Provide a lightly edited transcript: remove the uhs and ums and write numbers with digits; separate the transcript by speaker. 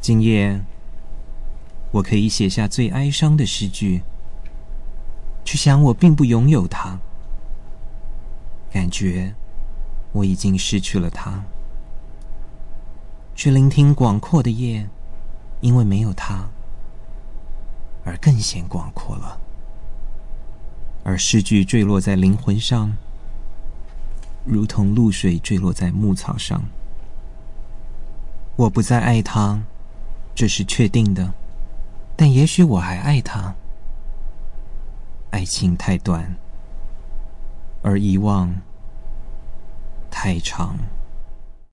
Speaker 1: 今夜我可以写下最哀伤的诗句，去想我并不拥有它，感觉我已经失去了它，去聆听广阔的夜，因为没有它而更显广阔了。而诗句坠落在灵魂上，如同露水坠落在牧草上。我不再爱他，这是确定的，但也许我还爱他。爱情太短，而遗忘太长。